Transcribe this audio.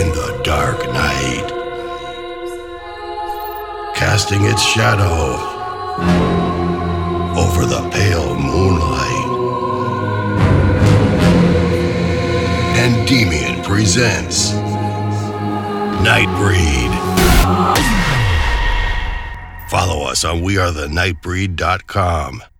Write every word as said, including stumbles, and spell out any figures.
in the dark night, casting its shadow over the pale moonlight. Endymion presents Nightbreed. Follow us on we are the nightbreed dot com.